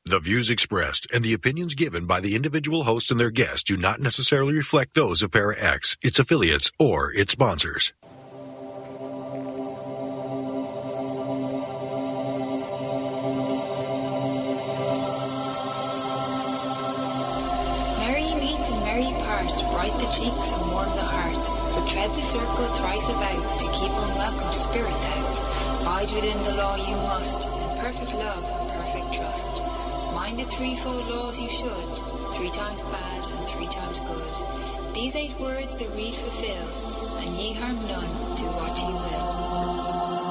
The views expressed and the opinions given by the individual host and their guests do not necessarily reflect those of Para X, its affiliates, or its sponsors. Merry meet and merry part, bright the cheeks and warm the heart. For tread the circle thrice about, to keep unwelcome spirits out. Bide within the law you must, in perfect love and perfect trust. Mind the threefold laws you should, 3 times bad and 3 times good. These 8 words the read fulfill, and ye harm none, do what ye will.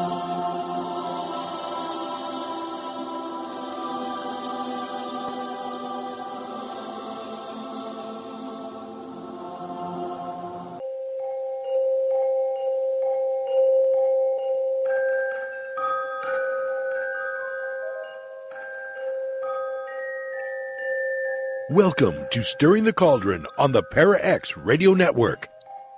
Welcome to Stirring the Cauldron on the Para X Radio Network.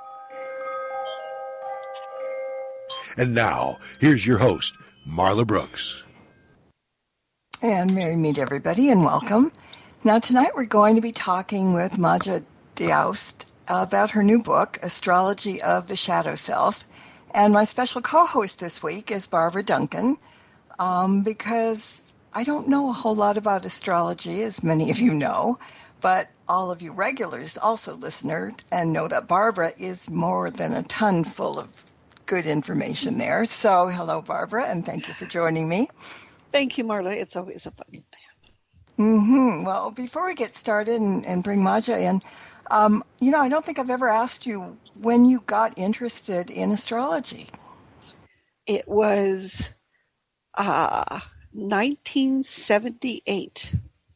And now, here's your host, Marla Brooks. And merry meet everybody, and welcome. Now, tonight we're going to be talking with Maja Daoust about her new book, Astrology of the Shadow Self. And my special co-host this week is Barbara Duncan, because I don't know a whole lot about astrology, as many of you know, but all of you regulars also listen and know that Barbara is more than a ton full of good information there. So hello, Barbara, and thank you for joining me. Thank you, Marla. It's always a fun. Well, before we get started and bring Maja in, I don't think I've ever asked you when you got interested in astrology. It was 1978,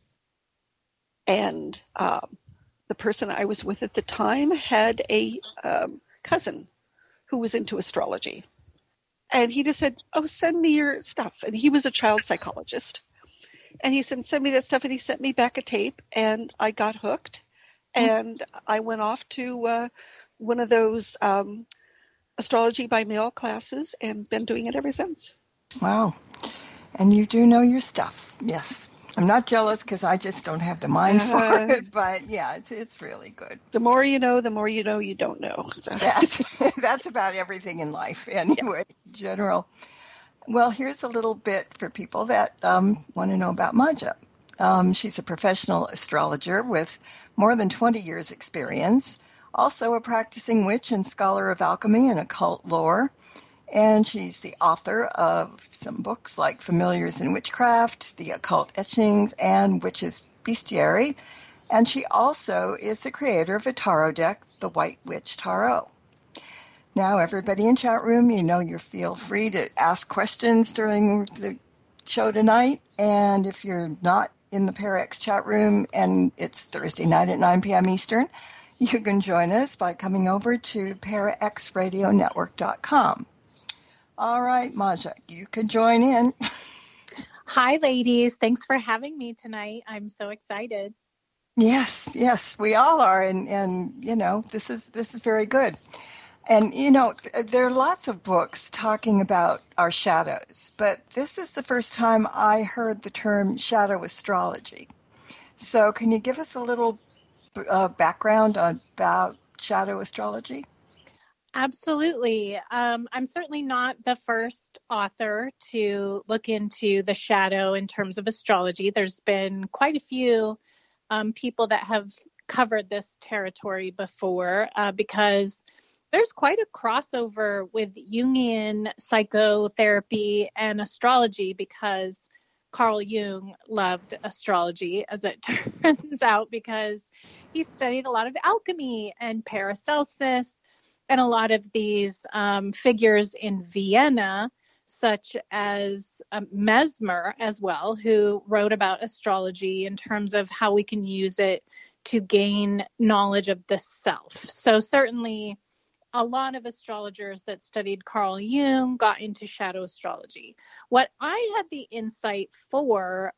and the person I was with at the time had a cousin who was into astrology, and he just said, "Oh, send me your stuff." And he was a child psychologist, and he said, "Send me that stuff." And he sent me back a tape, and I got hooked, and I went off to one of those astrology by mail classes, and been doing it ever since. Wow. And you do know your stuff. Yes. I'm not jealous because I just don't have the mind for it, but yeah, it's really good. The more you know you don't know. So. That's about everything in life anyway, in general. Well, here's a little bit for people that want to know about Maja. She's a professional astrologer with more than 20 years experience, also a practicing witch and scholar of alchemy and occult lore. And she's the author of some books like Familiars in Witchcraft, The Occult Etchings, and Witch's Bestiary. And she also is the creator of a tarot deck, the White Witch Tarot. Now, everybody in chat room, you feel free to ask questions during the show tonight. And if you're not in the Para X chat room and it's Thursday night at 9 p.m. Eastern, you can join us by coming over to paraxradionetwork.com. All right, Maja, you can join in. Hi, ladies. Thanks for having me tonight. I'm so excited. Yes, we all are. And this is very good. And, there are lots of books talking about our shadows, but this is the first time I heard the term shadow astrology. So can you give us a little background about shadow astrology? Absolutely. I'm certainly not the first author to look into the shadow in terms of astrology. There's been quite a few people that have covered this territory before because there's quite a crossover with Jungian psychotherapy and astrology because Carl Jung loved astrology, as it turns out, because he studied a lot of alchemy and Paracelsus and a lot of these figures in Vienna, such as Mesmer as well, who wrote about astrology in terms of how we can use it to gain knowledge of the self. So certainly a lot of astrologers that studied Carl Jung got into shadow astrology. What I had the insight for,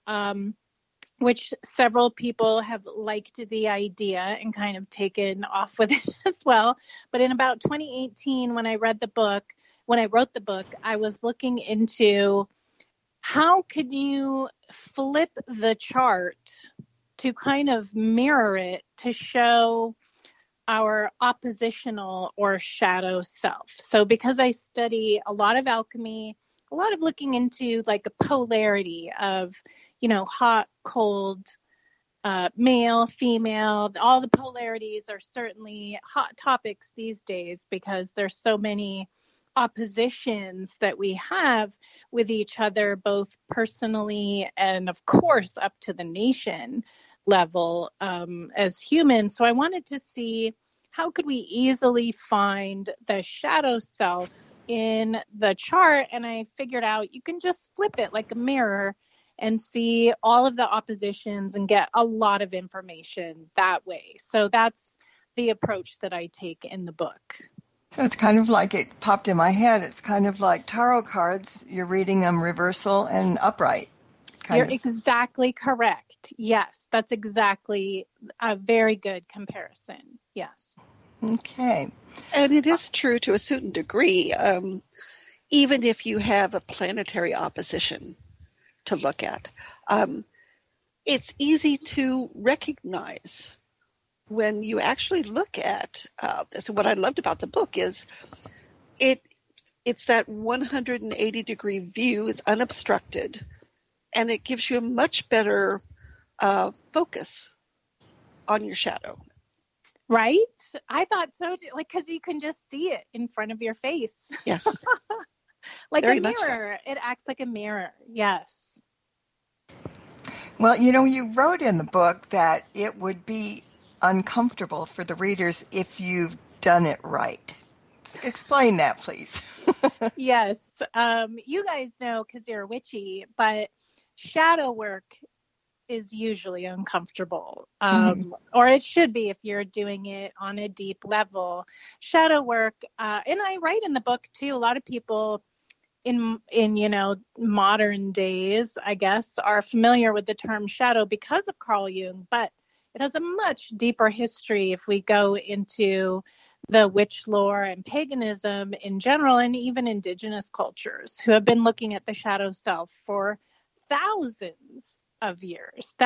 which several people have liked the idea and kind of taken off with it as well. But in about 2018, when I wrote the book, I was looking into how can you flip the chart to kind of mirror it to show our oppositional or shadow self? So because I study a lot of alchemy, a lot of looking into like a polarity of, hot, cold, male, female, all the polarities are certainly hot topics these days because there's so many oppositions that we have with each other, both personally and of course up to the nation level as humans. So I wanted to see how could we easily find the shadow self in the chart, and I figured out you can just flip it like a mirror and see all of the oppositions and get a lot of information that way. So that's the approach that I take in the book. So it's kind of like, it popped in my head, it's kind of like tarot cards. You're reading them reversal and upright. You're exactly correct. Yes, that's exactly a very good comparison. Yes. Okay. And it is true to a certain degree, even if you have a planetary opposition to look at. It's easy to recognize when you actually look at, so what I loved about the book is it's that 180-degree view is unobstructed, and it gives you a much better focus on your shadow. Right? I thought so too, because you can just see it in front of your face. Yes. Like Very a mirror. So. It acts like a mirror. Yes. Well, you wrote in the book that it would be uncomfortable for the readers if you've done it right. Explain that, please. Yes. You guys know because you're witchy, but shadow work is usually uncomfortable, or it should be if you're doing it on a deep level. Shadow work, and I write in the book too, a lot of people in modern days, I guess, are familiar with the term shadow because of Carl Jung, but it has a much deeper history if we go into the witch lore and paganism in general, and even indigenous cultures who have been looking at the shadow self for thousands of years.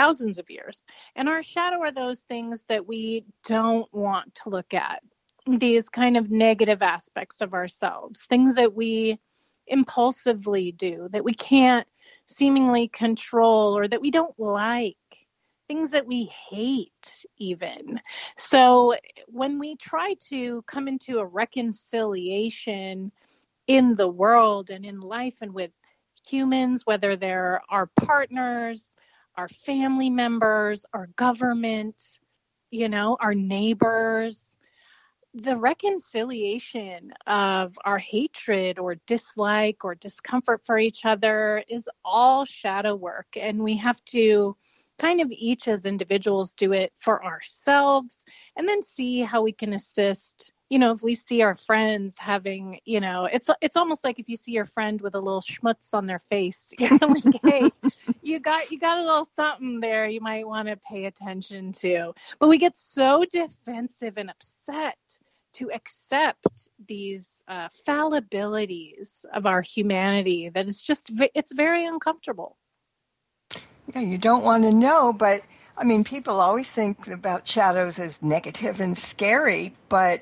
And our shadow are those things that we don't want to look at, these kind of negative aspects of ourselves, things that we impulsively do, that we can't seemingly control, or that we don't like, things that we hate even. So when we try to come into a reconciliation in the world and in life and with humans, whether they're our partners, our family members, our government, our neighbors, the reconciliation of our hatred or dislike or discomfort for each other is all shadow work. And we have to kind of each as individuals do it for ourselves, and then see how we can assist. If we see our friends having, it's almost like if you see your friend with a little schmutz on their face, you're like, hey, you got a little something there you might want to pay attention to. But we get so defensive and upset to accept these fallibilities of our humanity that it's very uncomfortable. Yeah, you don't want to know, but people always think about shadows as negative and scary, but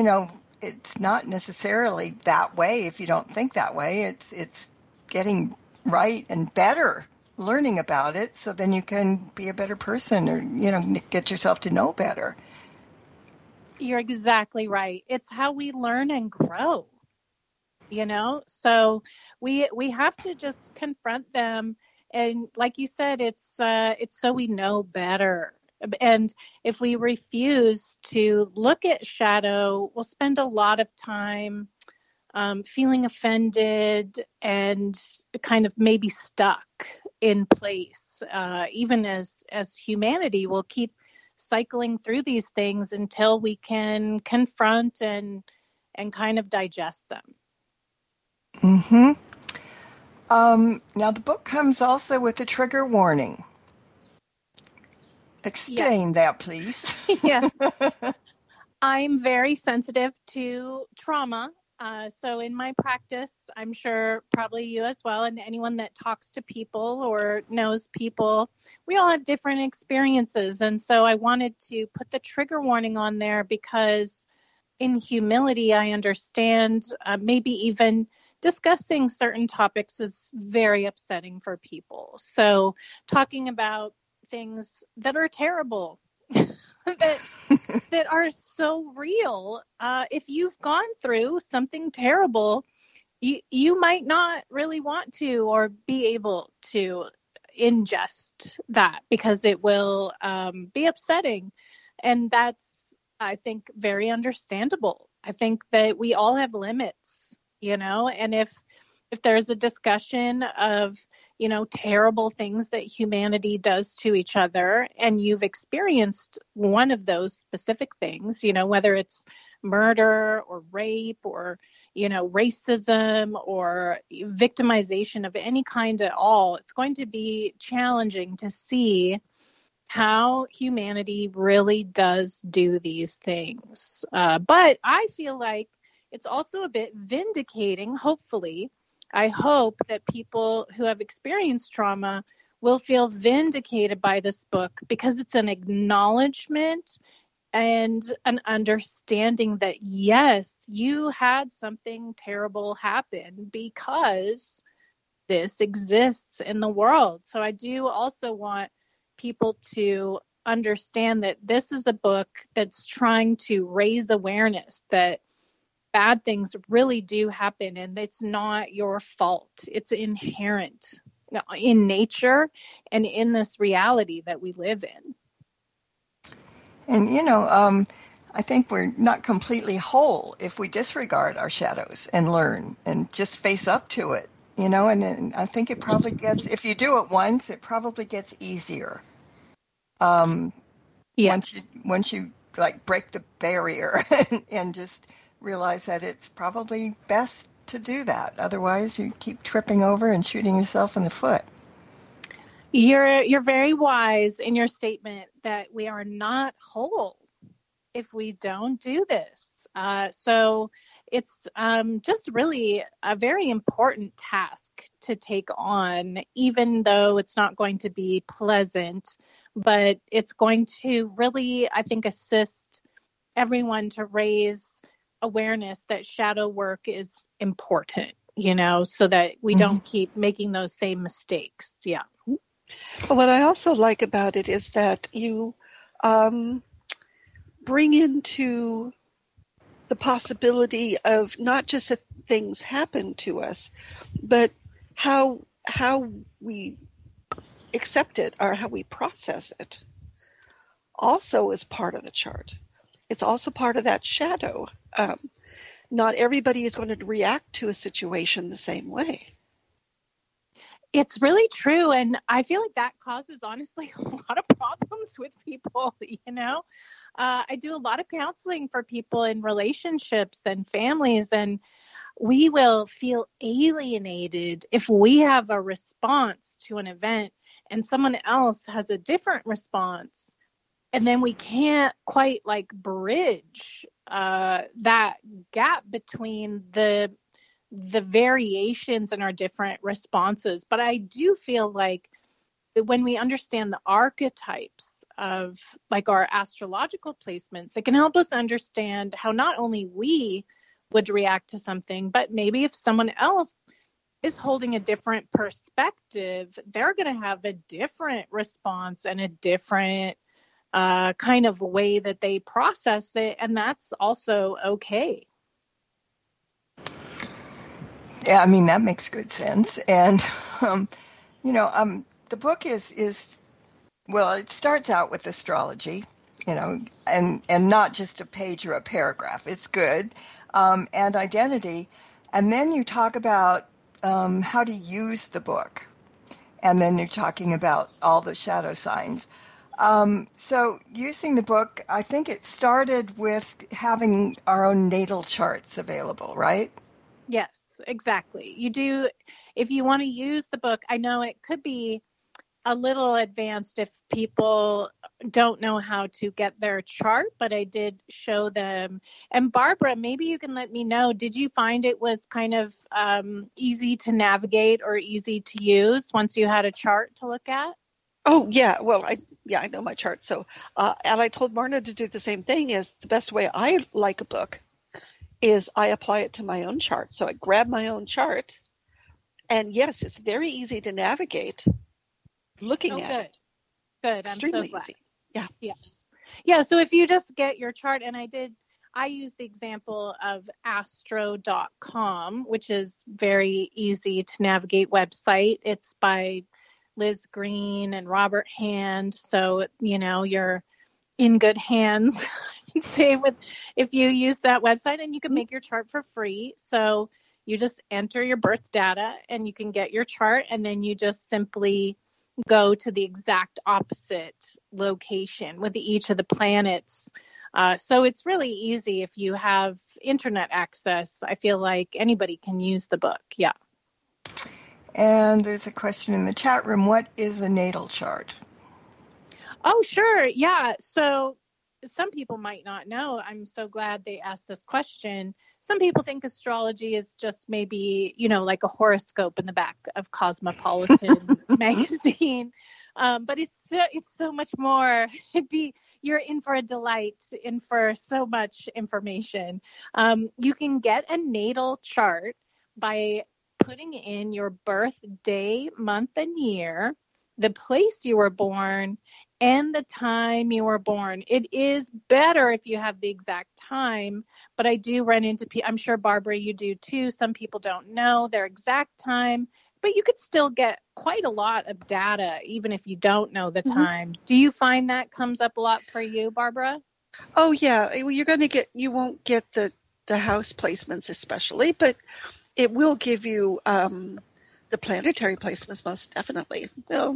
it's not necessarily that way if you don't think that way. It's getting right and better, learning about it, so then you can be a better person, or, get yourself to know better. You're exactly right. It's how we learn and grow, so we have to just confront them. And like you said, it's so we know better. And if we refuse to look at shadow, we'll spend a lot of time feeling offended and kind of maybe stuck in place. Even as humanity, we'll keep cycling through these things until we can confront and kind of digest them. Mm-hmm. Now, the book comes also with a trigger warning. Explain that, please. Yes. I'm very sensitive to trauma So in my practice, I'm sure probably you as well, and anyone that talks to people or knows people, we all have different experiences. And so I wanted to put the trigger warning on there because in humility, I understand maybe even discussing certain topics is very upsetting for people. So talking about things that are terrible, that are so real. If you've gone through something terrible, you might not really want to or be able to ingest that because it will be upsetting. And that's, I think, very understandable. I think that we all have limits, and if there's a discussion of, terrible things that humanity does to each other, and you've experienced one of those specific things, whether it's murder or rape or, racism or victimization of any kind at all, it's going to be challenging to see how humanity really does do these things. But I feel like it's also a bit vindicating, hopefully. I hope that people who have experienced trauma will feel vindicated by this book because it's an acknowledgement and an understanding that, yes, you had something terrible happen because this exists in the world. So I do also want people to understand that this is a book that's trying to raise awareness that bad things really do happen and it's not your fault. It's inherent in nature and in this reality that we live in. And, I think we're not completely whole if we disregard our shadows and learn and just face up to it, and I think it probably gets, if you do it once, it probably gets easier. Yes. Once you like break the barrier and just realize that it's probably best to do that. Otherwise, you keep tripping over and shooting yourself in the foot. You're very wise in your statement that we are not whole if we don't do this. So it's just really a very important task to take on, even though it's not going to be pleasant, but it's going to really, I think, assist everyone to raise awareness that shadow work is important, so that we don't keep making those same mistakes. Yeah. But what I also like about it is that you bring into the possibility of not just that things happen to us, but how we accept it or how we process it also is part of the chart. It's also part of that shadow. Not everybody is going to react to a situation the same way. It's really true. And I feel like that causes, honestly, a lot of problems with people, I do a lot of counseling for people in relationships and families, and we will feel alienated if we have a response to an event and someone else has a different response. And then we can't quite bridge that gap between the variations in our different responses. But I do feel like when we understand the archetypes of our astrological placements, it can help us understand how not only we would react to something, but maybe if someone else is holding a different perspective, they're going to have a different response and a different kind of way that they process it. And that's also okay. Yeah, I mean, that makes good sense. And, the book is, well, it starts out with astrology, and not just a page or a paragraph. It's good. And identity. And then you talk about how to use the book. And then you're talking about all the shadow signs. So using the book, I think it started with having our own natal charts available, right? Yes, exactly. You do. If you want to use the book, I know it could be a little advanced if people don't know how to get their chart, but I did show them. And Barbara, maybe you can let me know, did you find it was kind of easy to navigate or easy to use once you had a chart to look at? Oh, yeah. Well, I know my chart. So, and I told Marna to do the same thing. Is the best way I like a book is I apply it to my own chart. So I grab my own chart, and yes, it's very easy to navigate looking at it. Good. Extremely I'm so glad. easy. Yeah. Yes. Yeah. So if you just get your chart, and I use the example of astro.com, which is very easy to navigate website. It's by Liz Green and Robert Hand. So, you're in good hands, say, if you use that website, and you can make your chart for free. So you just enter your birth data and you can get your chart, and then you just simply go to the exact opposite location with each of the planets. So it's really easy if you have internet access. I feel like anybody can use the book. Yeah. And there's a question in the chat room. What is a natal chart? Oh, sure. Yeah. So some people might not know. I'm so glad they asked this question. Some people think astrology is just maybe, like a horoscope in the back of Cosmopolitan magazine. But it's so much more. You're in for a delight, in for so much information. You can get a natal chart by putting in your birth day, month, and year, the place you were born, and the time you were born. It is better if you have the exact time, but I do run into people, I'm sure, Barbara, you do too. Some people don't know their exact time, but you could still get quite a lot of data, even if you don't know the time. Mm-hmm. Do you find that comes up a lot for you, Barbara? Oh, yeah. Well, you won't get the house placements especially, but it will give you the planetary placements, most definitely.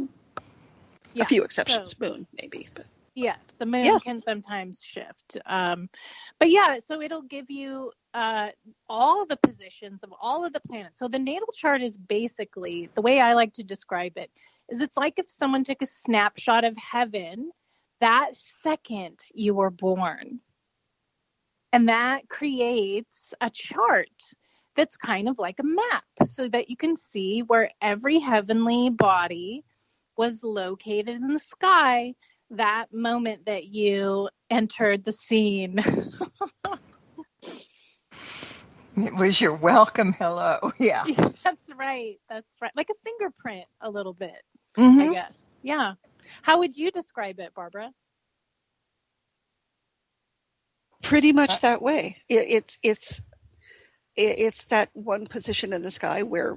A few exceptions, moon maybe. But. Yes, the moon can sometimes shift. But yeah, so it'll give you all the positions of all of the planets. So the natal chart is basically, the way I like to describe it, is it's like if someone took a snapshot of heaven that second you were born. And that creates a chart that's kind of like a map, so that you can see where every heavenly body was located in the sky that moment that you entered the scene. It was your welcome hello. Yeah. That's right. Like a fingerprint a little bit, mm-hmm. I guess. Yeah. How would you describe it, Barbara? Pretty much that way. It's that one position in the sky where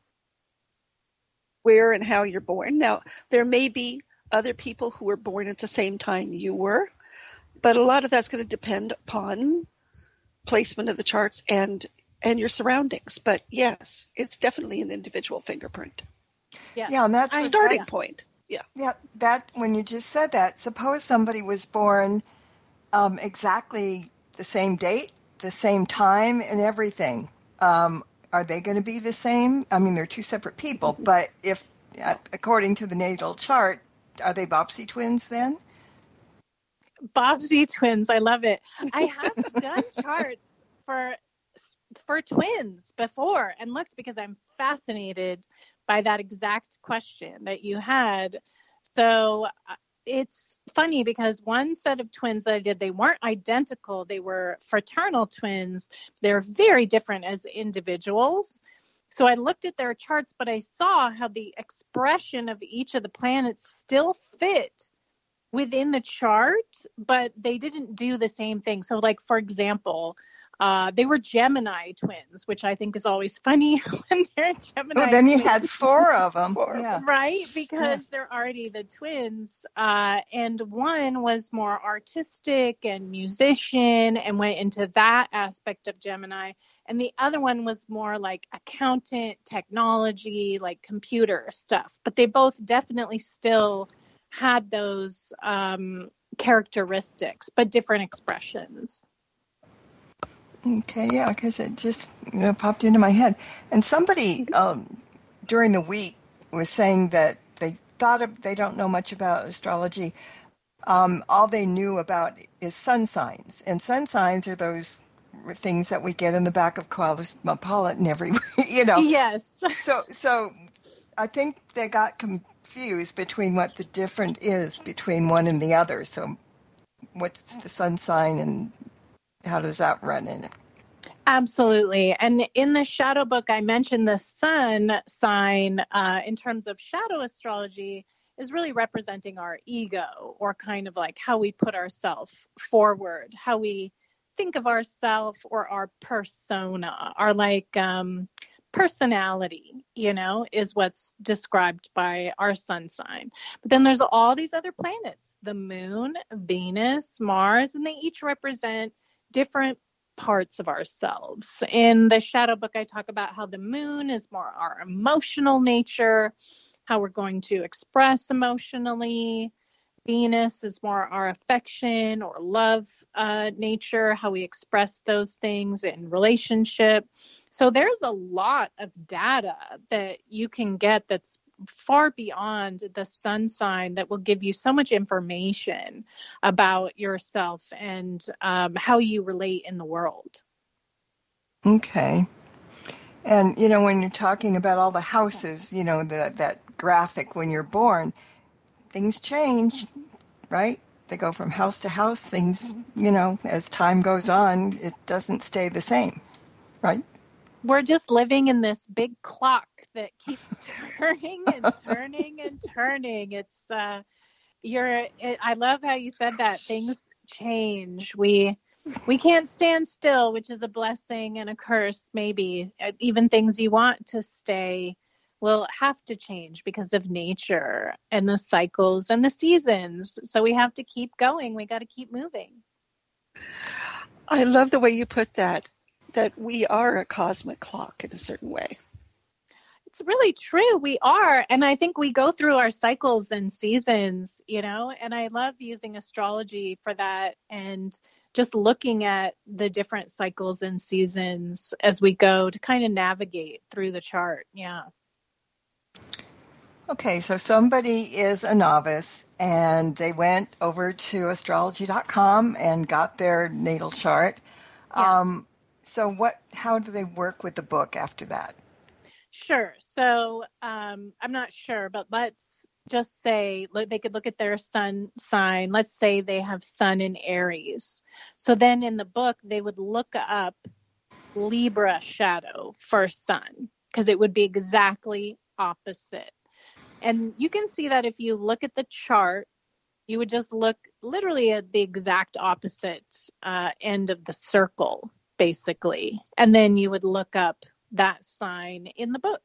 and how you're born. Now, there may be other people who were born at the same time you were, but a lot of that's going to depend upon placement of the charts and your surroundings. But yes, it's definitely an individual fingerprint. Yeah, and that's a starting point. Yeah. Yeah, that when you just said that, suppose somebody was born exactly the same date, the same time, and everything. Are they going to be the same? I mean, they're two separate people, but if, according to the natal chart, are they Bobbsey twins then? Bobbsey twins, I love it. I have done charts for twins before and looked, because I'm fascinated by that exact question that you had. So it's funny because one set of twins that I did, they weren't identical. They were fraternal twins. They're very different as individuals. So I looked at their charts, but I saw how the expression of each of the planets still fit within the chart, but they didn't do the same thing. So like, for example, they were Gemini twins, which I think is always funny when they're Gemini. Well, then you had four of them. Yeah. Right? Because they're already the twins. And one was more artistic and musician and went into that aspect of Gemini. And the other one was more like accountant, technology, like computer stuff. But they both definitely still had those characteristics, but different expressions. Okay, yeah, because it just popped into my head. And somebody during the week was saying that they don't know much about astrology. All they knew about is sun signs, and sun signs are those things that we get in the back of Cosmopolitan every, Yes. So I think they got confused between what the difference is between one and the other. So what's the sun sign and how does that run in it? Absolutely. And in the shadow book, I mentioned the sun sign in terms of shadow astrology is really representing our ego, or kind of like how we put ourselves forward, how we think of ourselves, or our persona, our personality, is what's described by our sun sign. But then there's all these other planets, the moon, Venus, Mars, and they each represent different parts of ourselves. In the shadow book, I talk about how the moon is more our emotional nature, how we're going to express emotionally. Venus is more our affection or love nature, how we express those things in relationship. So there's a lot of data that you can get that's far beyond the sun sign that will give you so much information about yourself and how you relate in the world. Okay. And, when you're talking about all the houses, that graphic when you're born, things change, right? They go from house to house. Things, as time goes on, it doesn't stay the same, right? We're just living in this big clock that keeps turning and turning and turning. It's I love how you said that. Things change. We can't stand still, which is a blessing and a curse, maybe. Even things you want to stay will have to change because of nature and the cycles and the seasons. So we have to keep going. We got to keep moving. I love the way you put that we are a cosmic clock in a certain way. It's really true. We are. And I think we go through our cycles and seasons, and I love using astrology for that and just looking at the different cycles and seasons as we go to kind of navigate through the chart. Yeah. Okay, so somebody is a novice and they went over to astrology.com and got their natal chart. Yes. So how do they work with the book after that? Sure. So I'm not sure, but let's just say they could look at their sun sign. Let's say they have sun in Aries. So then in the book, they would look up Libra shadow for sun, because it would be exactly opposite. And you can see that if you look at the chart, you would just look literally at the exact opposite end of the circle, basically. And then you would look up that sign in the book.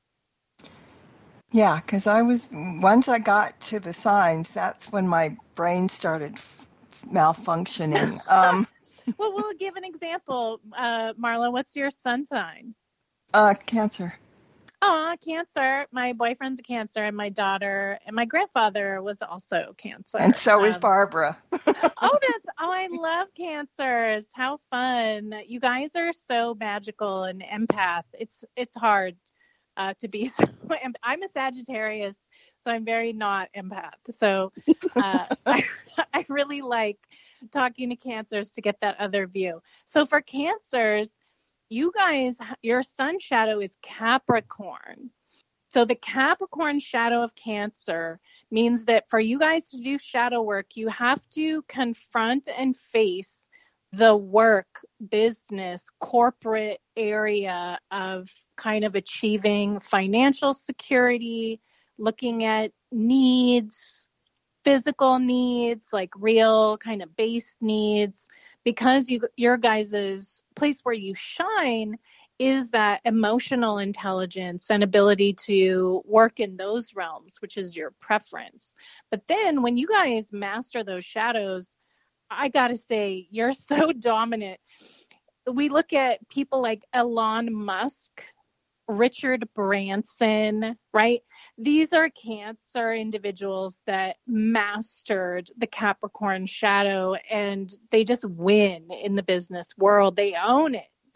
Yeah, because once I got to the signs, that's when my brain started malfunctioning. Well, we'll give an example. Marla, what's your sun sign? Cancer. Oh, Cancer. My boyfriend's a Cancer, and my daughter and my grandfather was also Cancer. And so is Barbara. I love Cancers. How fun. You guys are so magical and empath. It's hard to be so. I'm a Sagittarius, so I'm very not empath. So I really like talking to Cancers to get that other view. So for Cancers, you guys, your sun shadow is Capricorn. So the Capricorn shadow of Cancer means that for you guys to do shadow work, you have to confront and face the work, business, corporate area of kind of achieving financial security, looking at needs, physical needs, like real kind of base needs, because your guys' place where you shine is that emotional intelligence and ability to work in those realms, which is your preference. But then when you guys master those shadows, I got to say, you're so dominant. We look at people like Elon Musk, Richard Branson, right? These are Cancer individuals that mastered the Capricorn shadow, and they just win in the business world. They own it,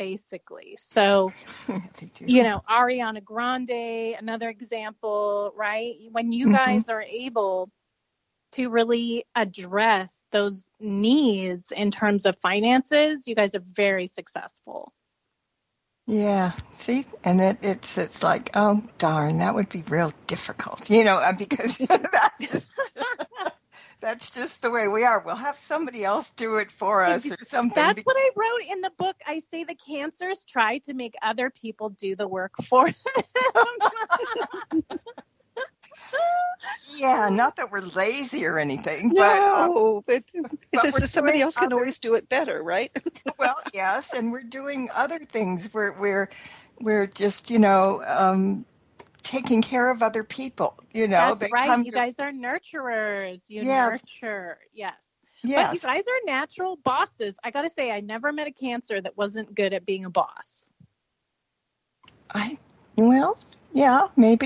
basically. So, Ariana Grande, another example, right? When you guys are able to really address those needs in terms of finances, you guys are very successful. Yeah, see, and it's like, oh darn, that would be real difficult, because that's just the way we are. We'll have somebody else do it for us or something. That's what I wrote in the book. I say the cancers try to make other people do the work for them. Yeah, not that we're lazy or anything, but somebody else can always do it better, right? Well, yes, and we're doing other things. We're just taking care of other people. That's right. You guys are nurturers. You nurture. Yes. But you guys are natural bosses. I got to say, I never met a Cancer that wasn't good at being a boss. Yeah, maybe.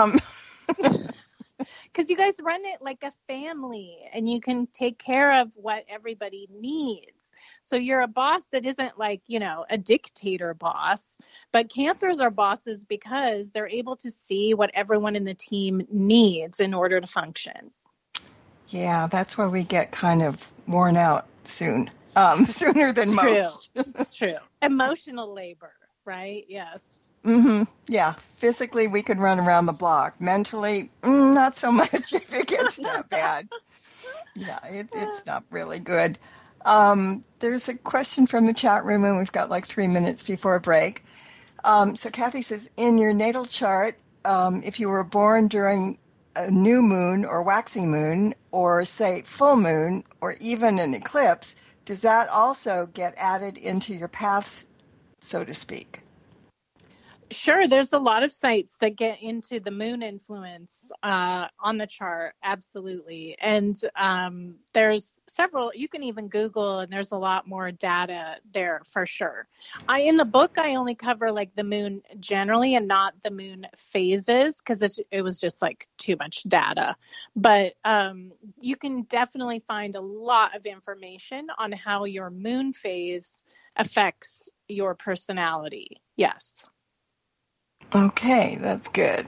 Because you guys run it like a family and you can take care of what everybody needs. So you're a boss that isn't like, a dictator boss, but Cancers are bosses because they're able to see what everyone in the team needs in order to function. Yeah, that's where we get kind of worn out sooner than most. It's true. Emotional labor, right? Yes. Mm-hmm. Yeah. Physically, we could run around the block. Mentally, not so much if it gets that bad. Yeah, it's not really good. There's a question from the chat room, and we've got like 3 minutes before a break. So Kathy says, in your natal chart, if you were born during a new moon or waxing moon, or say full moon, or even an eclipse, does that also get added into your path, so to speak? Sure. There's a lot of sites that get into the moon influence on the chart. Absolutely. And there's several, you can even Google, and there's a lot more data there for sure. In the book, I only cover like the moon generally and not the moon phases because it was just like too much data. But you can definitely find a lot of information on how your moon phase affects your personality. Yes. Okay, that's good.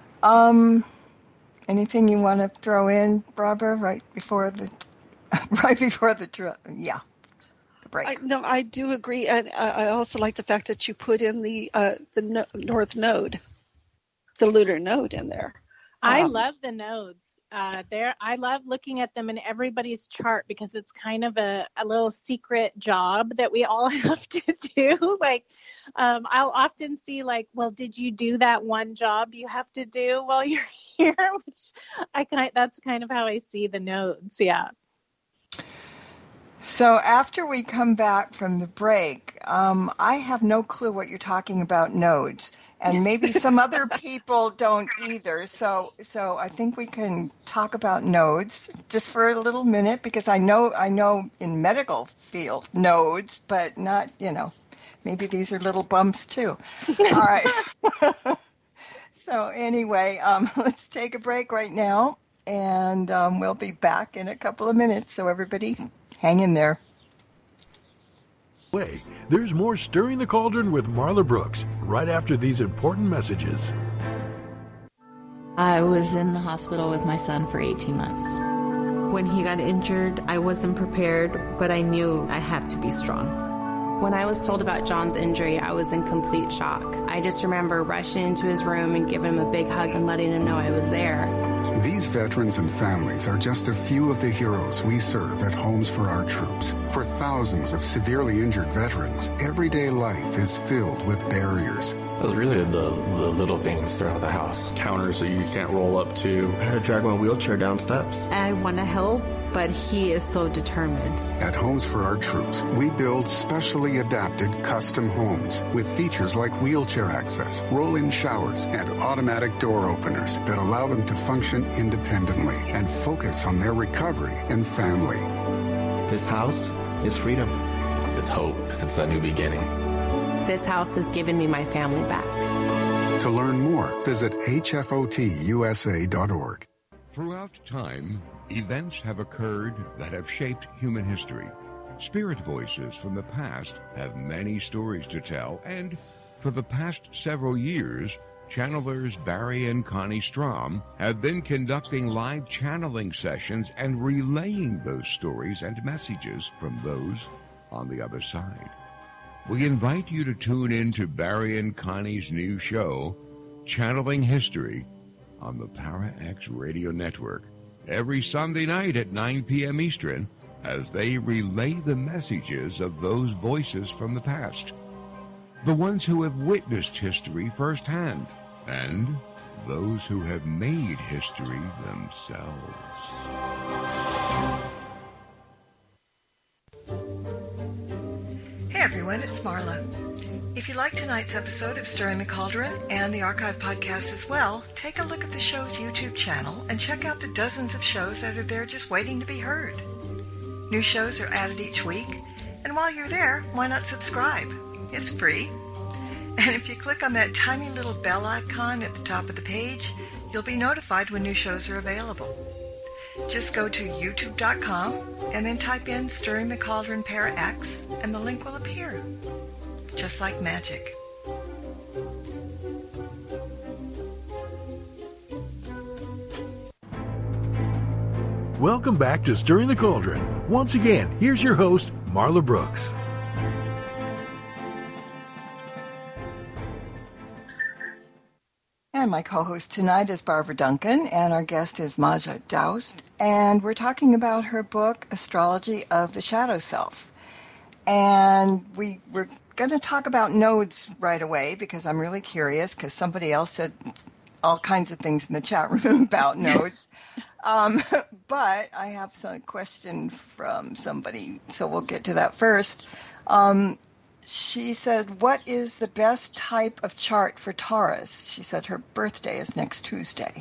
Anything you want to throw in, Barbara, right before the break? I do agree, and I also like the fact that you put in the North Node, the lunar node in there. I love the nodes there. I love looking at them in everybody's chart because it's kind of a little secret job that we all have to do. Like, I'll often see like, well, did you do that one job you have to do while you're here? Which that's kind of how I see the nodes. Yeah. So after we come back from the break, I have no clue what you're talking about nodes. And maybe some other people don't either. So I think we can talk about nodes just for a little minute because I know in medical field nodes, but not, maybe these are little bumps too. All right. So anyway, let's take a break right now, and we'll be back in a couple of minutes. So everybody hang in there. There's more Stirring the Cauldron with Marla Brooks right after these important messages. I was in the hospital with my son for 18 months. When he got injured, I wasn't prepared, but I knew I had to be strong. When I was told about John's injury, I was in complete shock. I just remember rushing into his room and giving him a big hug and letting him know I was there. These veterans and families are just a few of the heroes we serve at Homes for Our Troops. For thousands of severely injured veterans, everyday life is filled with barriers. It was really the little things throughout the house. Counters that you can't roll up to. I had to drag my wheelchair down steps. I want to help, but he is so determined. At Homes for Our Troops, we build specially adapted custom homes with features like wheelchair access, roll-in showers, and automatic door openers that allow them to function independently and focus on their recovery and family. This house is freedom. It's hope. It's a new beginning. This house has given me my family back. To learn more, visit hfotusa.org. Throughout time, events have occurred that have shaped human history. Spirit voices from the past have many stories to tell, and for the past several years, channelers Barry and Connie Strom have been conducting live channeling sessions and relaying those stories and messages from those on the other side. We invite you to tune in to Barry and Connie's new show, Channeling History, on the PowerX Radio Network every Sunday night at 9 p.m. Eastern, as they relay the messages of those voices from the past, the ones who have witnessed history firsthand, and those who have made history themselves. Hey everyone, it's Marla. If you like tonight's episode of Stirring the Cauldron and the archive podcast as well, take a look at the show's YouTube channel and check out the dozens of shows that are there just waiting to be heard. New shows are added each week, and while you're there, why not subscribe? It's free. And if you click on that tiny little bell icon at the top of the page, you'll be notified when new shows are available. Just go to youtube.com and then type in Stirring the Cauldron ParaX, and the link will appear. Just like magic. Welcome back to Stirring the Cauldron. Once again, here's your host, Marla Brooks. And my co-host tonight is Barbara Duncan, and our guest is Maja Daoust, and we're talking about her book, Astrology of the Shadow Self. And we're going to talk about nodes right away because I'm really curious, because somebody else said all kinds of things in the chat room about nodes. But I have some question from somebody, so we'll get to that first. She said, what is the best type of chart for Taurus? She said her birthday is next Tuesday.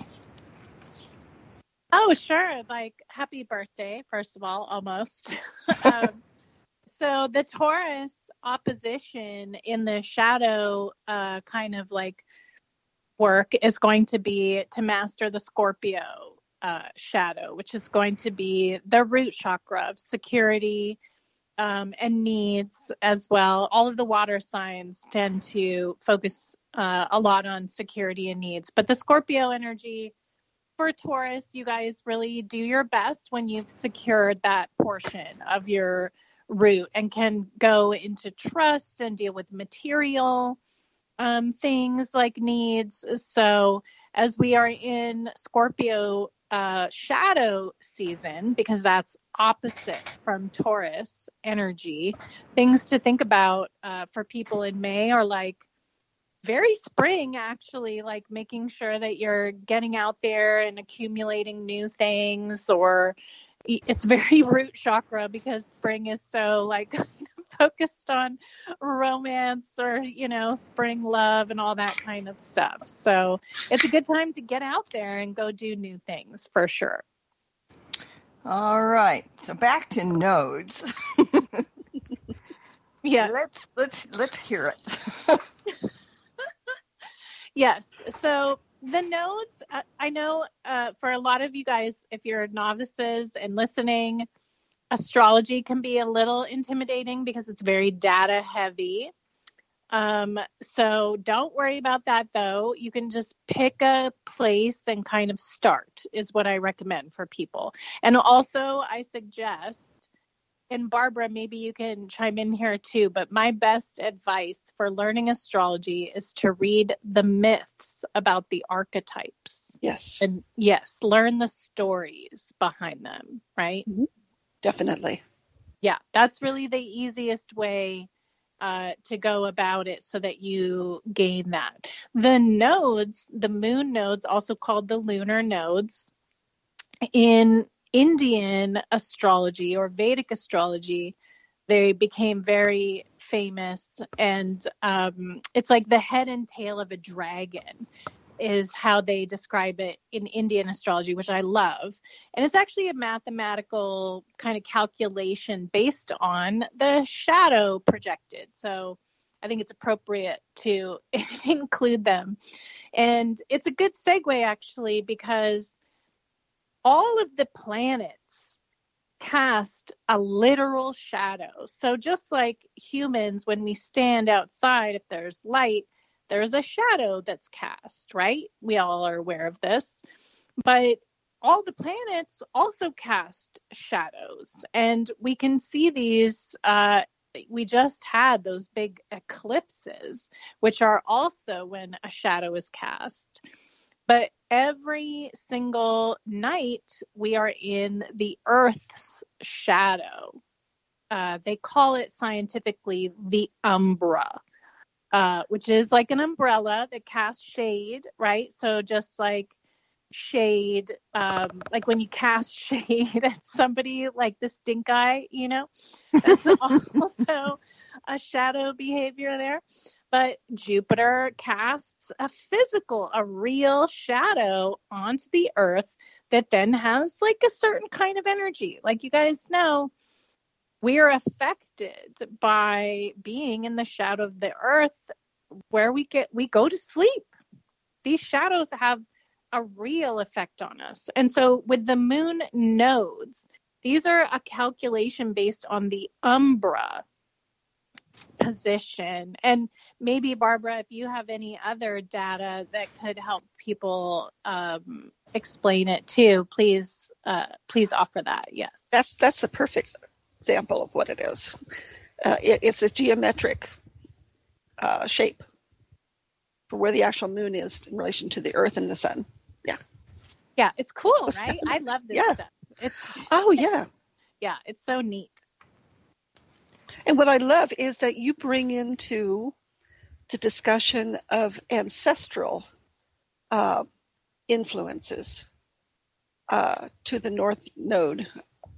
Oh, sure. Like, happy birthday, first of all, almost. So the Taurus opposition in the shadow kind of like work is going to be to master the Scorpio shadow, which is going to be the root chakra of security and needs as well. All of the water signs tend to focus a lot on security and needs. But the Scorpio energy for Taurus, you guys really do your best when you've secured that portion of your root and can go into trust and deal with material things like needs. So as we are in Scorpio shadow season, because that's opposite from Taurus energy, things to think about for people in May are like very spring, actually, like making sure that you're getting out there and accumulating new things, or it's very root chakra because spring is so like kind of focused on romance or, you know, spring love and all that kind of stuff. So it's a good time to get out there and go do new things for sure. All right. So back to nodes. Yeah. Let's hear it. Yes. So the nodes, I know for a lot of you guys, if you're novices and listening, astrology can be a little intimidating because it's very data heavy. So don't worry about that, though. You can just pick a place and kind of start is what I recommend for people. And also I suggest, and Barbara, maybe you can chime in here too, but my best advice for learning astrology is to read the myths about the archetypes. Yes. And yes, learn the stories behind them, right? Mm-hmm. Definitely. Yeah, that's really the easiest way to go about it so that you gain that. The nodes, the moon nodes, also called the lunar nodes, in Indian astrology or Vedic astrology, they became very famous, and it's like the head and tail of a dragon is how they describe it in Indian astrology, which I love. And it's actually a mathematical kind of calculation based on the shadow projected. So I think it's appropriate to include them. And it's a good segue, actually, because all of the planets cast a literal shadow. So just like humans, when we stand outside, if there's light, there's a shadow that's cast, right? We all are aware of this. But all the planets also cast shadows. And we can see these, we just had those big eclipses, which are also when a shadow is cast. But every single night we are in the Earth's shadow. They call it scientifically the umbra, which is like an umbrella that casts shade, right? So just like shade, like when you cast shade at somebody like the stink eye, you know, that's also a shadow behavior there. But Jupiter casts a real shadow onto the Earth that then has like a certain kind of energy. Like you guys know, we're affected by being in the shadow of the Earth where we go to sleep. These shadows have a real effect on us. And so with the moon nodes, these are a calculation based on the umbra position. And maybe, Barbara, if you have any other data that could help people explain it too, please offer that. Yes. That's the perfect example of what it is. It's a geometric shape for where the actual moon is in relation to the Earth and the sun. Yeah. Yeah, it's cool, right? I love this stuff. It's so neat. And what I love is that you bring into the discussion of ancestral influences to the North Node.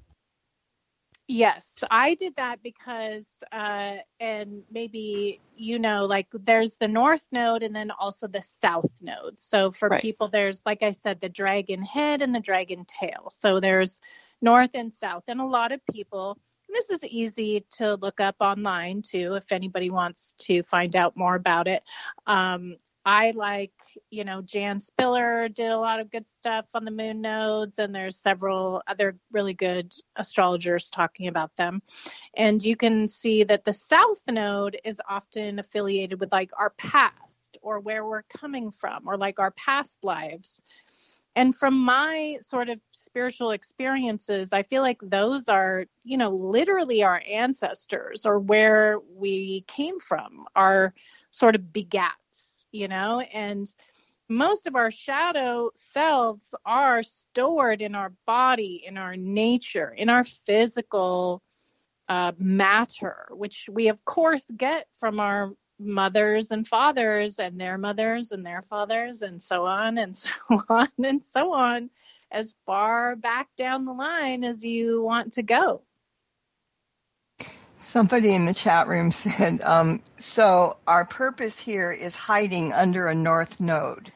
Yes, I did that because, and maybe, you know, like there's the North Node and then also the South Node. So for people, there's, like I said, the dragon head and the dragon tail. So there's North and South. And a lot of people, this is easy to look up online too, if anybody wants to find out more about it. I like, you know, Jan Spiller did a lot of good stuff on the moon nodes, and there's several other really good astrologers talking about them. And you can see that the South Node is often affiliated with like our past or where we're coming from or like our past lives. And from my sort of spiritual experiences, I feel like those are, you know, literally our ancestors or where we came from, our sort of begats, you know, and most of our shadow selves are stored in our body, in our nature, in our physical matter, which we, of course, get from our mothers and fathers and their mothers and their fathers and so on and so on and so on, as far back down the line as you want to go. Somebody in the chat room said, so our purpose here is hiding under a North Node.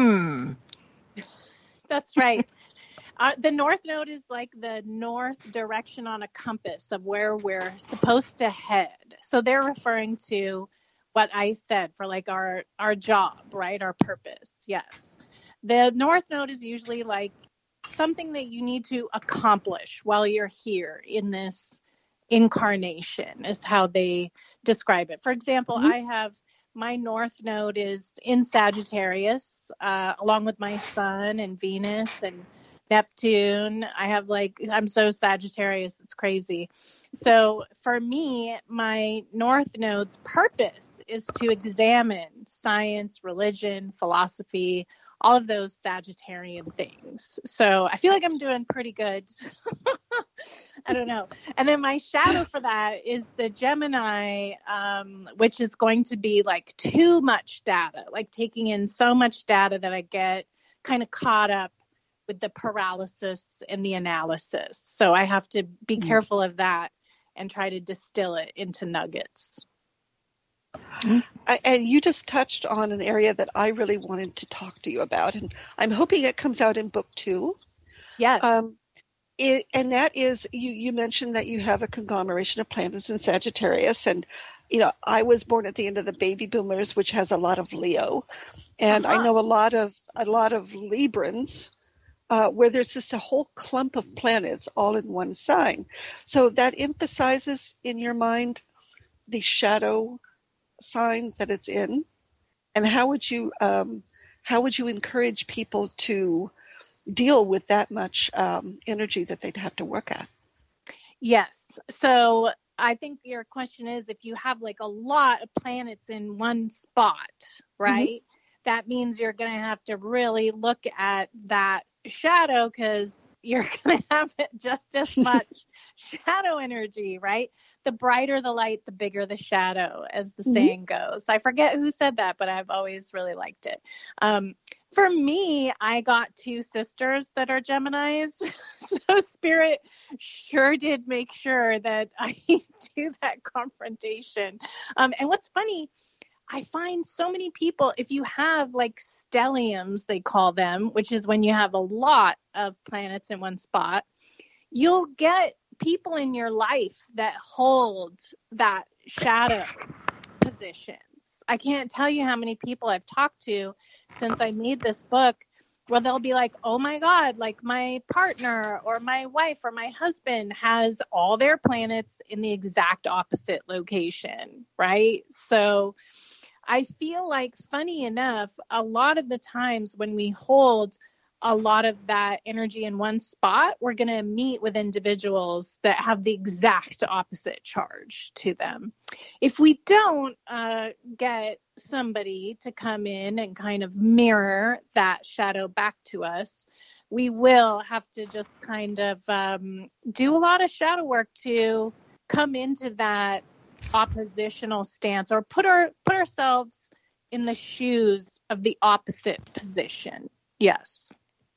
That's right. The North Node is like the north direction on a compass of where we're supposed to head. So they're referring to what I said for like our job, right? Our purpose. Yes. The North Node is usually like something that you need to accomplish while you're here in this incarnation is how they describe it. For example, I have my North Node is in Sagittarius, along with my Sun and Venus and Neptune. I'm so Sagittarius, it's crazy. So for me, my North Node's purpose is to examine science, religion, philosophy, all of those Sagittarian things. So I feel like I'm doing pretty good. I don't know. And then my shadow for that is the Gemini, which is going to be like too much data, like taking in so much data that I get kind of caught up with the paralysis and the analysis. So I have to be careful of that and try to distill it into nuggets. And you just touched on an area that I really wanted to talk to you about, and I'm hoping it comes out in book 2. Yes. And that is, you mentioned that you have a conglomeration of planets in Sagittarius, and you know, I was born at the end of the baby boomers, which has a lot of Leo, and I know a lot of Librans where there's just a whole clump of planets all in one sign. So that emphasizes in your mind the shadow sign that it's in. And how would you encourage people to deal with that much energy that they'd have to work at? Yes. So I think your question is, if you have like a lot of planets in one spot, right? That means you're going to have to really look at that shadow, because you're going to have just as much shadow energy, right? The brighter the light, the bigger the shadow, as the saying goes. I forget who said that, but I've always really liked it. For me, I got 2 sisters that are Geminis, so Spirit sure did make sure that I do that confrontation. And what's funny, I find so many people, if you have like stelliums, they call them, which is when you have a lot of planets in one spot, you'll get people in your life that hold that shadow positions. I can't tell you how many people I've talked to since I made this book where they'll be like, oh my God, like my partner or my wife or my husband has all their planets in the exact opposite location, right? So I feel like, funny enough, a lot of the times when we hold a lot of that energy in one spot, we're going to meet with individuals that have the exact opposite charge to them. If we don't get somebody to come in and kind of mirror that shadow back to us, we will have to just kind of do a lot of shadow work to come into that oppositional stance, or put ourselves in the shoes of the opposite position. Yes.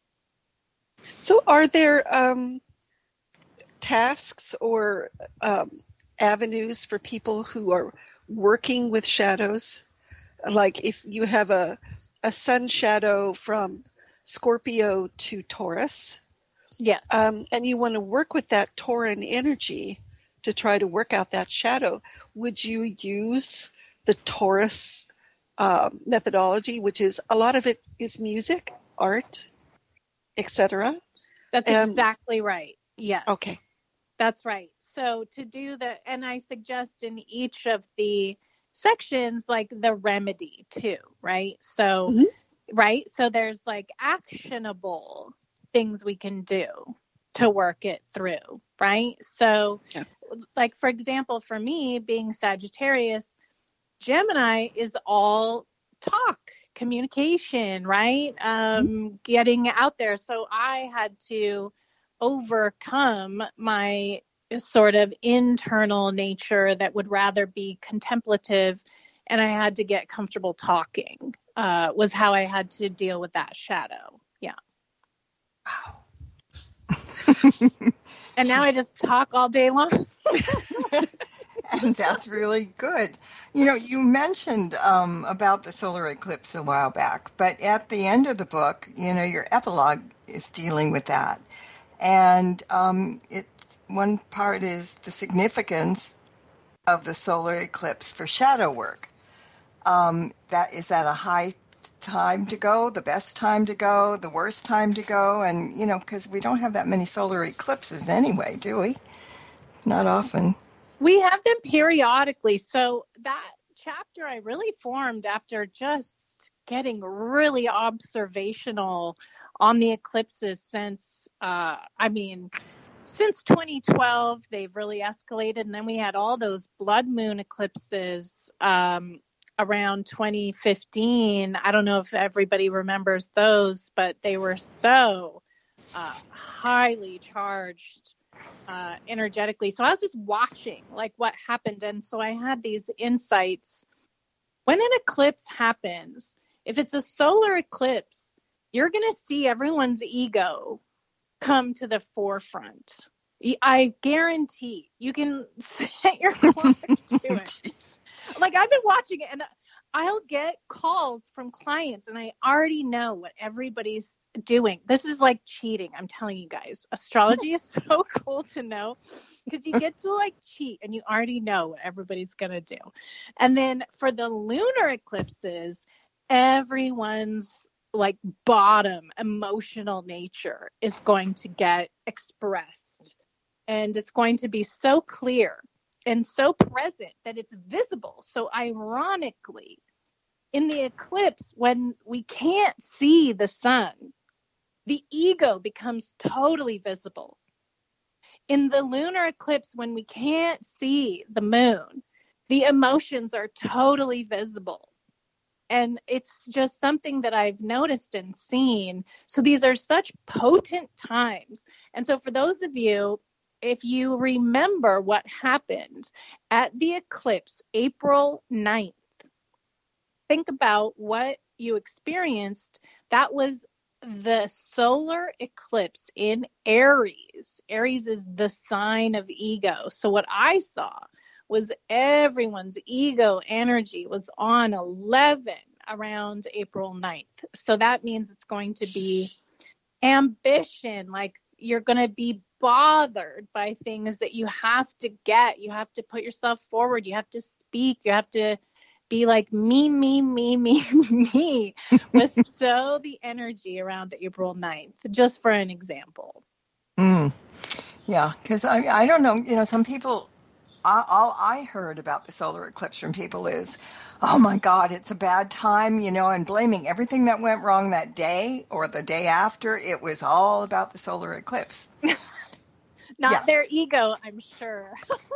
So are there tasks or avenues for people who are working with shadows? Like if you have a sun shadow from Scorpio to Taurus. Yes. And you want to work with that Tauran energy to try to work out that shadow, would you use the Taurus methodology, which is a lot of it is music, art, etc.? That's exactly right. Yes. Okay. That's right. So to do and I suggest in each of the sections, like the remedy too, right? So, right. So there's like actionable things we can do to work it through, right? So like, for example, for me being Sagittarius, Gemini is all talk, communication, right? Getting out there. So I had to overcome my sort of internal nature that would rather be contemplative, and I had to get comfortable talking, was how I had to deal with that shadow. Yeah. Wow. And now I just talk all day long. And that's really good. You know, you mentioned about the solar eclipse a while back, but at the end of the book, you know, your epilogue is dealing with that. And one part is the significance of the solar eclipse for shadow work. Is that a high time to go, the best time to go, the worst time to go? And, you know, because we don't have that many solar eclipses anyway, do we? Not often. We have them periodically. So that chapter I really formed after just getting really observational on the eclipses since 2012, they've really escalated. And then we had all those blood moon eclipses around 2015. I don't know if everybody remembers those, but they were so highly charged energetically. So I was just watching like what happened. And so I had these insights. When an eclipse happens, if it's a solar eclipse, you're going to see everyone's ego come to the forefront. I guarantee you can set your clock to it. Like, I've been watching it, and I'll get calls from clients, and I already know what everybody's doing. This is like cheating. I'm telling you guys, astrology is so cool to know, because you get to like cheat and you already know what everybody's going to do. And then for the lunar eclipses, everyone's like bottom emotional nature is going to get expressed. And it's going to be so clear and so present that it's visible. So ironically, in the eclipse, when we can't see the sun, the ego becomes totally visible. In the lunar eclipse, when we can't see the moon, the emotions are totally visible. And it's just something that I've noticed and seen. So these are such potent times. And so for those of you, if you remember what happened at the eclipse, April 9th, think about what you experienced. That was the solar eclipse in Aries. Aries is the sign of ego. So what I saw was everyone's ego energy was on 11 around April 9th. So that means it's going to be ambition, like you're going to be bothered by things that you have to get. You have to put yourself forward. You have to speak. You have to be like me was so the energy around April 9th, just for an example. Yeah, because I don't know, some people, all I heard about the solar eclipse from people is, oh my God, it's a bad time, and blaming everything that went wrong that day or the day after. It was all about the solar eclipse. Not their ego, I'm sure.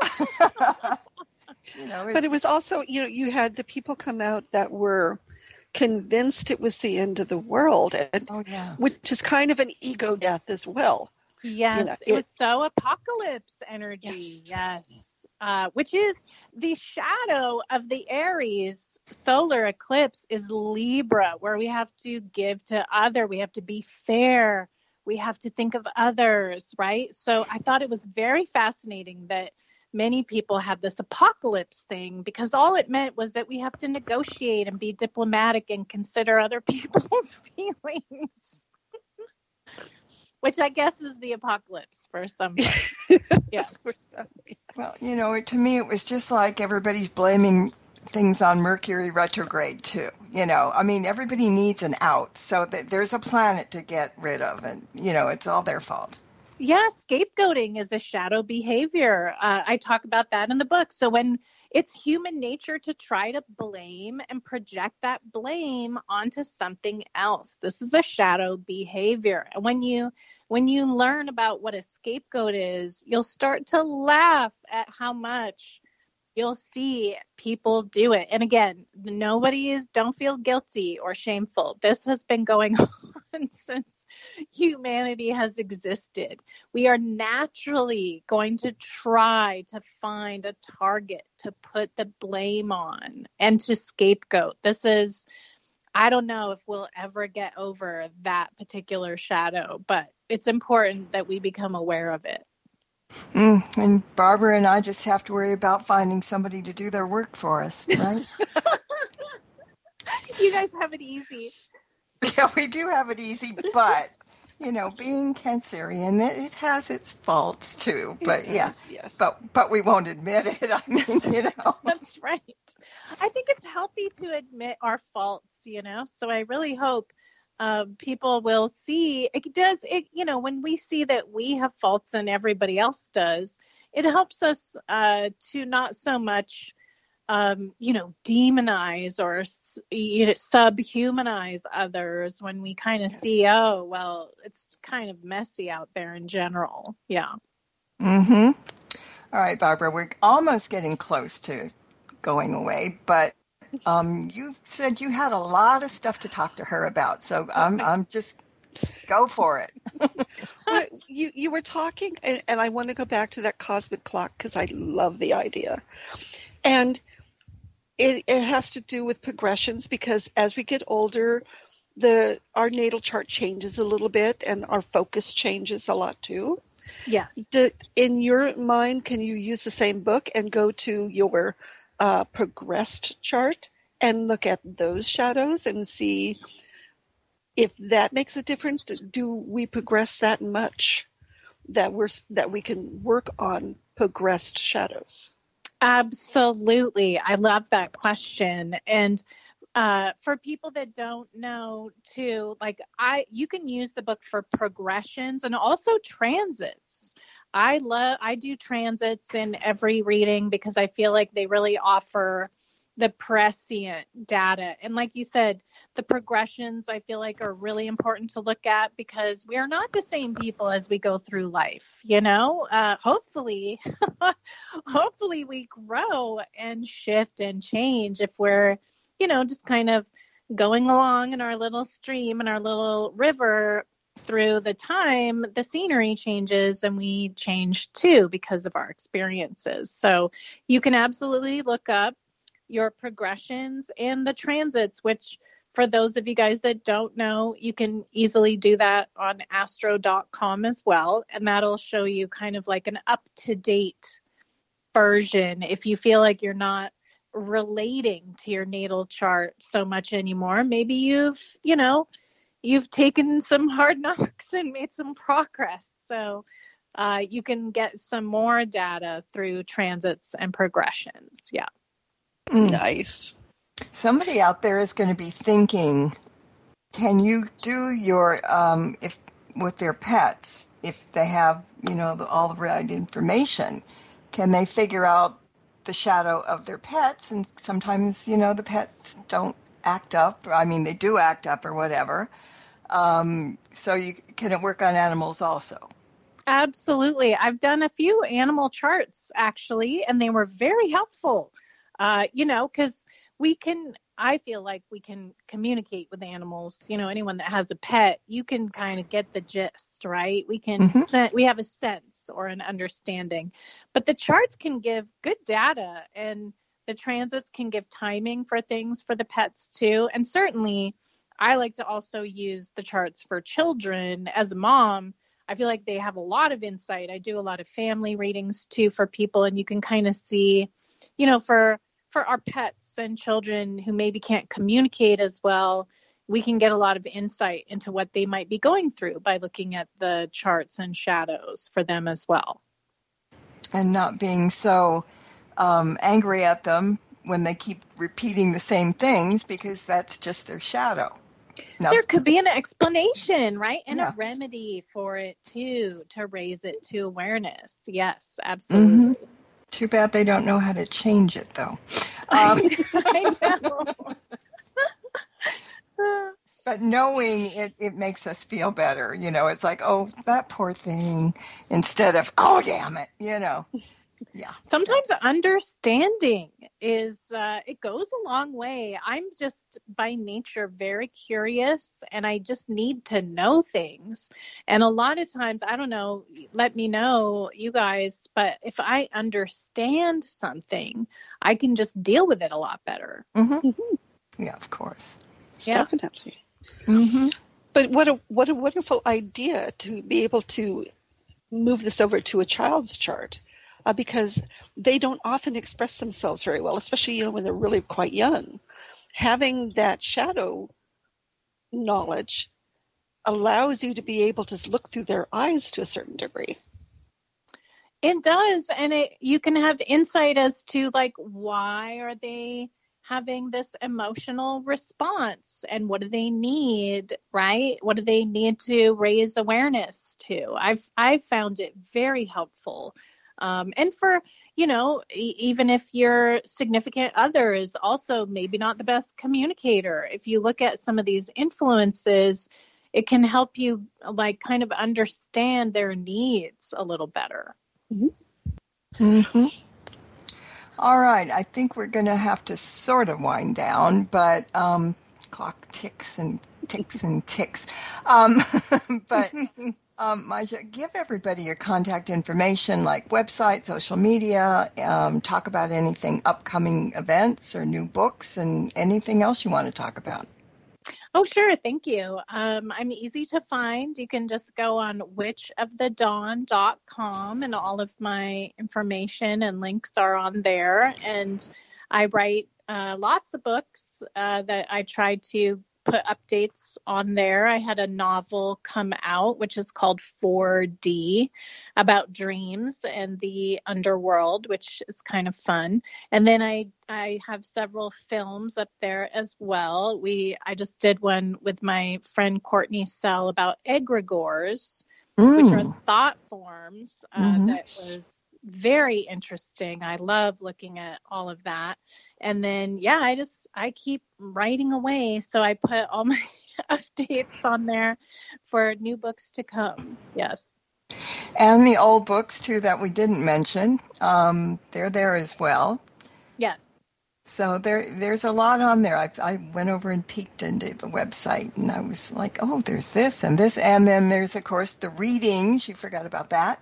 But it was also, you had the people come out that were convinced it was the end of the world, and, which is kind of an ego death as well. Yes, it was so apocalypse energy, yes. Which is the shadow of the Aries solar eclipse is Libra, where we have to give to other, we have to be fair, we have to think of others, right? So I thought it was very fascinating that many people have this apocalypse thing, because all it meant was that we have to negotiate and be diplomatic and consider other people's feelings, which I guess is the apocalypse for some folks. Yes. Well, to me, it was just like everybody's blaming things on Mercury retrograde too. Everybody needs an out, so that there's a planet to get rid of, and it's all their fault. Yeah, scapegoating is a shadow behavior. I talk about that in the book. So when it's human nature to try to blame and project that blame onto something else, this is a shadow behavior. And when you learn about what a scapegoat is, you'll start to laugh at how much you'll see people do it. And again, don't feel guilty or shameful. This has been going on since humanity has existed. We are naturally going to try to find a target to put the blame on and to scapegoat. I don't know if we'll ever get over that particular shadow, but it's important that we become aware of it. And Barbara and I just have to worry about finding somebody to do their work for us, right? You guys have it easy. Yeah, we do have it easy, but, being Cancerian, it has its faults too. But yes. But we won't admit it. That's right. I think it's healthy to admit our faults, so I really hope people will see when we see that we have faults and everybody else does, it helps us to not so much demonize or subhumanize others when we kind of see, it's kind of messy out there in general. Yeah. All right, Barbara, we're almost getting close to going away, but you said you had a lot of stuff to talk to her about, so I'm just go for it. Well, you were talking, and I want to go back to that cosmic clock because I love the idea, and it has to do with progressions, because as we get older, our natal chart changes a little bit, and our focus changes a lot too. Yes. In your mind, can you use the same book and go to your progressed chart and look at those shadows and see if that makes a difference? Do we progress that much that we can work on progressed shadows? Absolutely. I love that question. And For people that don't know too, like you can use the book for progressions and also transits. I do transits in every reading because I feel like they really offer the prescient data. And like you said, the progressions I feel like are really important to look at because we are not the same people as we go through life, hopefully we grow and shift and change if we're, just kind of going along in our little stream and our little river through the time, the scenery changes and we change too because of our experiences. So you can absolutely look up your progressions and the transits, which for those of you guys that don't know, you can easily do that on astro.com as well. And that'll show you kind of like an up-to-date version if you feel like you're not relating to your natal chart so much anymore. Maybe you've taken some hard knocks and made some progress. So you can get some more data through transits and progressions. Yeah. Nice. Somebody out there is going to be thinking, can you do your, if with their pets, if they have, all the right information, can they figure out the shadow of their pets? And sometimes, the pets don't act up. I mean, they do act up or whatever. So can it work on animals also? Absolutely. I've done a few animal charts actually, and they were very helpful. Because I feel like we can communicate with animals, anyone that has a pet, you can kind of get the gist, right? We can, we have a sense or an understanding, but the charts can give good data and the transits can give timing for things for the pets too. And certainly I like to also use the charts for children. As a mom, I feel like they have a lot of insight. I do a lot of family readings too for people, and you can kind of see, for our pets and children who maybe can't communicate as well, we can get a lot of insight into what they might be going through by looking at the charts and shadows for them as well. And not being so angry at them when they keep repeating the same things, because that's just their shadow. No. There could be an explanation, right? And a remedy for it too, to raise it to awareness. Yes, absolutely. Mm-hmm. Too bad they don't know how to change it, though. I know. But knowing it makes us feel better. It's like, oh, that poor thing, instead of, oh, damn it, Yeah. Sometimes understanding is, it goes a long way. I'm just by nature very curious and I just need to know things. And a lot of times, I don't know, let me know, you guys, but if I understand something, I can just deal with it a lot better. Mm-hmm. Yeah, of course. Yeah. Definitely. Mm-hmm. But what a wonderful idea to be able to move this over to a child's chart. Because they don't often express themselves very well, especially when they're really quite young. Having that shadow knowledge allows you to be able to look through their eyes to a certain degree. It does, and you can have insight as to why are they having this emotional response and what do they need, right? What do they need to raise awareness to? I've found it very helpful. And for, even if your significant other is also maybe not the best communicator, if you look at some of these influences, it can help you kind of understand their needs a little better. Mm-hmm. Mm-hmm. All right. I think we're going to have to sort of wind down, but clock ticks and ticks and ticks. But Maja, give everybody your contact information, like website, social media, talk about anything, upcoming events or new books, and anything else you want to talk about. Oh, sure. Thank you. I'm easy to find. You can just go on witchofthedawn.com and all of my information and links are on there. And I write lots of books that I try to put updates on there. I had a novel come out, which is called 4D, about dreams and the underworld, which is kind of fun. And then I have several films up there as well. I just did one with my friend Courtney Sell about egregores, which are thought forms. That was very interesting. I love looking at all of that. And then, I keep writing away. So I put all my updates on there for new books to come. Yes. And the old books, too, that we didn't mention. They're there as well. Yes. So there's a lot on there. I went over and peeked into the website, and I was like, oh, there's this and this. And then there's, of course, the readings. You forgot about that.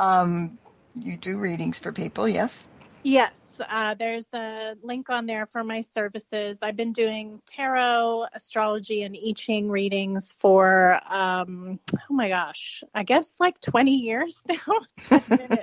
You do readings for people, yes? Yes, there's a link on there for my services. I've been doing tarot, astrology, and I Ching readings for, I guess like 20 years now.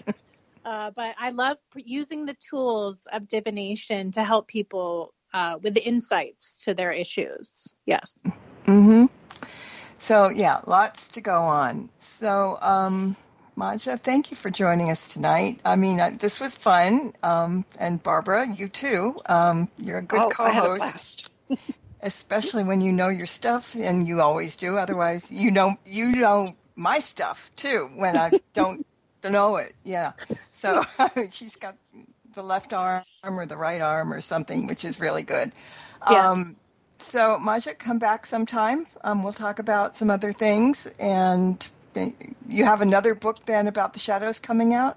But I love using the tools of divination to help people with the insights to their issues. Yes. Mm-hmm. So, lots to go on. So, Maja, thank you for joining us tonight. I mean, this was fun. And Barbara, you too. You're a good co-host. I had a blast. Especially when you know your stuff, and you always do. Otherwise, you know my stuff too when I don't know it. Yeah. So she's got the left arm or the right arm or something, which is really good. Yes. So Maja, come back sometime. We'll talk about some other things. And you have another book then about the shadows coming out?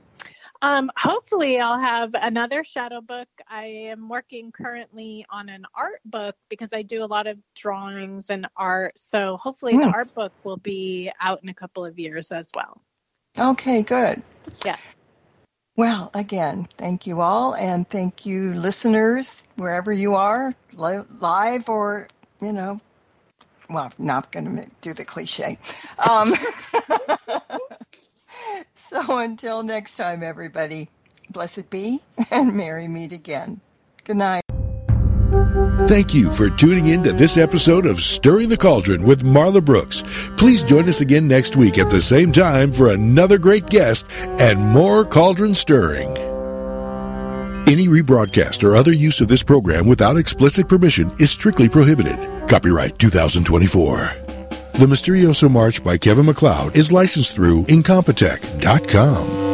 Hopefully I'll have another shadow book. I am working currently on an art book because I do a lot of drawings and art. So hopefully the art book will be out in a couple of years as well. Okay, good. Yes. Well, again, thank you all. And thank you, listeners, wherever you are, live or, well, I'm not going to do the cliche. So until next time, everybody, blessed be and merry meet again. Good night. Thank you for tuning in to this episode of Stirring the Cauldron with Marla Brooks. Please join us again next week at the same time for another great guest and more cauldron stirring. Any rebroadcast or other use of this program without explicit permission is strictly prohibited. Copyright 2024. The Mysterioso March by Kevin MacLeod is licensed through Incompetech.com.